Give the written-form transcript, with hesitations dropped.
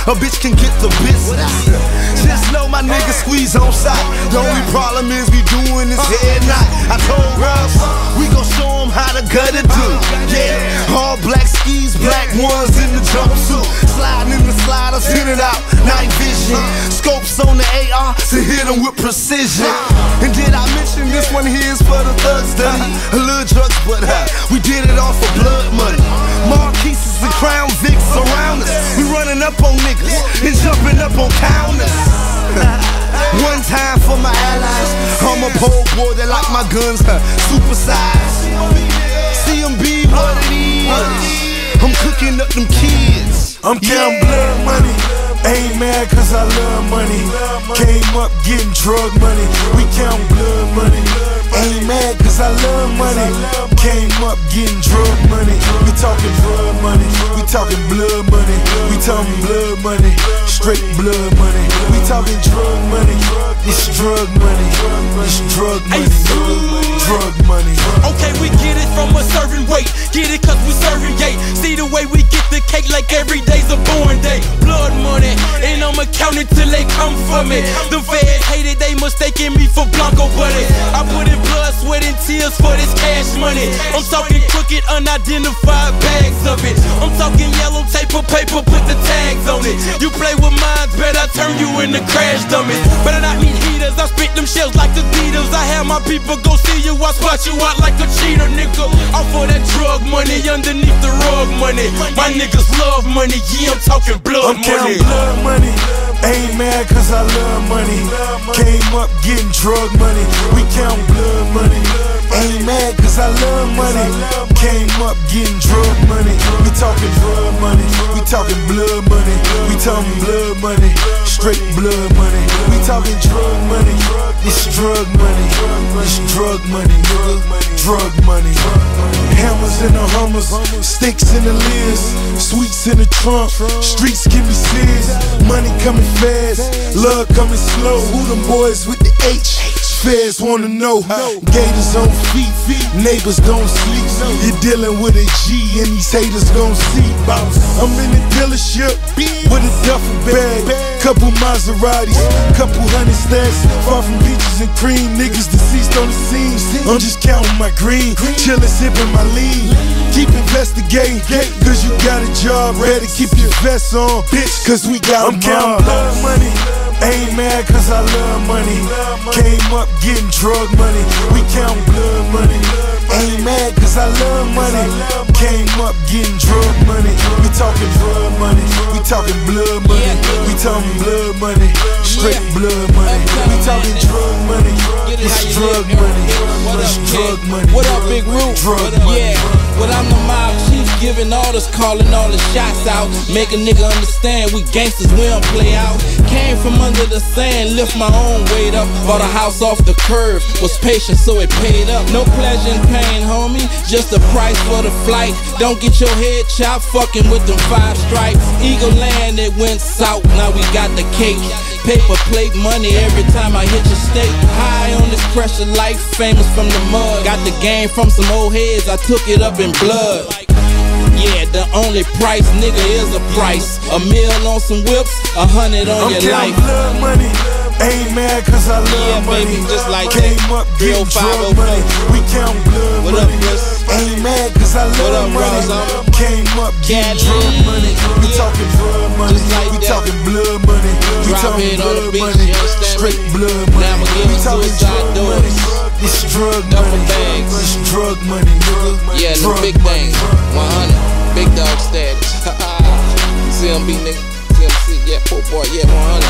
a bitch can get the business. Just know my niggas squeeze on sight. The only problem is we doing this head knot. I told Russ, we gon' show them how the gutter do. Yeah, all black skis, black ones in the jumpsuit. Sliding in the sliders, hit it out, night vision. Scopes on the AR to hit them with precision. And did I mention this one here is for the thug study? A little drugs, but we did it all for blood money. Marquises and Crown Vics surround us. We running up on niggas and jumping up on counters. One time for my allies. I'm a pole boy that like my guns super size. See them be what it is. I'm cooking up them kids. I'm counting blood money. Ain't mad cause I love money. Came up getting drug money. We count blood money. Ain't mad cause I love money. Came up getting drug money. We talking drug money. We talking blood money. We talking blood money. Straight blood money. We talking drug money. It's drug money. It's drug money. Drug money. Okay, we get it from a certain weight. Get it cause we serving gate. See the way we get the cake like every day's a born day. Blood money, and I'ma count it till they come for me. The feds hated, they mistaken me for Blanco Buddy. I put in blood, sweat, and tears for this cash money. I'm talking crooked, unidentified bags of it. I'm talking yellow tape or paper, put the tags on it. You play with mine, bet I turn you into crash dummies. Better not meet heaters, I spit them shells like the Beatles. I have my people go see you, I spot you out like a cheater, nigga. Off for that drug money, underneath the rug money. My niggas love money, yeah, I'm talking blood money. Blood money. Ain't mad cause I love money. Came up getting drug money. We count blood money. Ain't mad cause I love money. Came up getting drug money. We talking drug money. We talking blood money. We talking blood money. Straight blood money. We talking drug money. It's drug money. It's drug money, nigga. Drug money. Hammers in the Hummers, sticks in the Liz, sweets in the trunk. Streets give me serious. Money coming fast, love coming slow. Who them boys with the H? Feds wanna know. Gators on feet, neighbors don't sleep. You're dealing with a G and these haters gon' see. I'm in the dealership with a duffel bag, couple Maseratis, couple hundred stacks. Far from beaches and cream, niggas deceased on the scene. I'm just counting my green, chillin' sippin' my lean. Keep investigating, cause you got a job. Better keep your vest on, bitch, cause we got I'm counting blood money. Ain't mad cause I love money. Came up getting drug money. We count blood money. Ain't mad cause I love money. Came up getting drug money. We talking drug money. We talking blood money. We talking blood money. Straight blood money. We talking drug money. It's drug money. It's drug money. What up, Big Root? Drug money. Yeah, well I'm the mob chief, giving orders, calling all the shots out. Make a nigga understand we gangsters, we don't play out. Came from under the sand, lift my own weight up. Bought a house off the curve, was patient so it paid up. No pleasure and pain, homie, just a price for the flight. Don't get your head chopped, fucking with them 5 stripes. Eagle land, it went south, now we got the cake. Paper plate money every time I hit your state. High on this pressure life, famous from the mud. Got the game from some old heads, I took it up in blood. Yeah, the only price, nigga, is a price. $1 million on some whips, 100 on your life. Blood money. Ain't mad cause I love money. Baby, just like Came that. up getting drug money. We count blood what money. Up, Chris? Ain't mad cause I love money. Came up getting drug money. We talking drug money. Like we that. talking blood money. We talking blood money. Straight blood money. We talking drug money. It's drug money. It's drug money, nigga. Yeah, the big things. 100. Big dog status. CMB nigga. CMC. Yeah, poor boy. Yeah, 100.